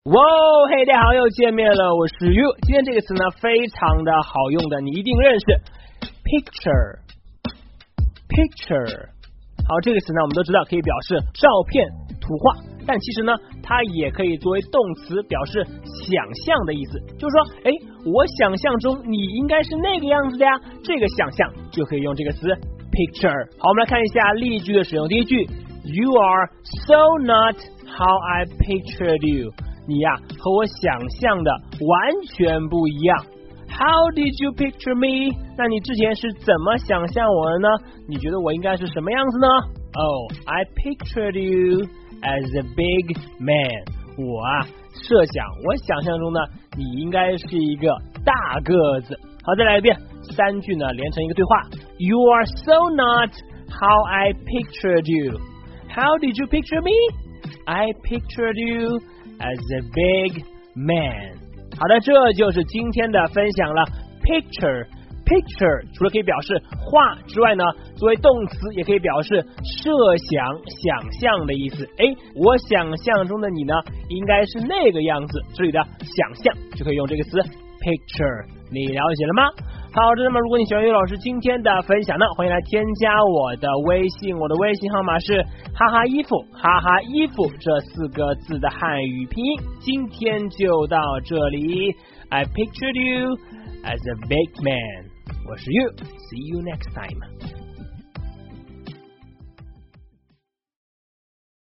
哇，嘿，大家好，又见面了，我是 You。今天这个词呢，非常的好用的，你一定认识 ，picture。好，这个词呢，我们都知道可以表示照片、图画，但其实呢，它也可以作为动词表示想象的意思。就是说，我想象中你应该是那个样子的呀，这个想象就可以用这个词 picture。好，我们来看一下例句的使用。第一句 ，You are so not how I pictured you。你呀，和我想象的完全不一样。How did you picture me？ 那你之前是怎么想象我的呢？你觉得我应该是什么样子呢？ Oh, I pictured you as a big man。 我设想，我想象中呢，你应该是一个大个子。好，再来一遍，三句呢连成一个对话。You are so not how I pictured you. How did you picture me? I pictured you as a big man。 好的，这就是今天的分享了。 Picture 除了可以表示画之外呢，作为动词也可以表示设想、想象的意思。我想象中的你呢，应该是那个样子，这里的想象就可以用这个词 picture。 你了解了吗？好的，那么如果你喜欢于老师今天的分享呢，欢迎来添加我的微信，我的微信号码是哈哈衣服，哈哈衣服这4个字的汉语拼音。今天就到这里。 I pictured you as a big man。 我是 You， See you next time。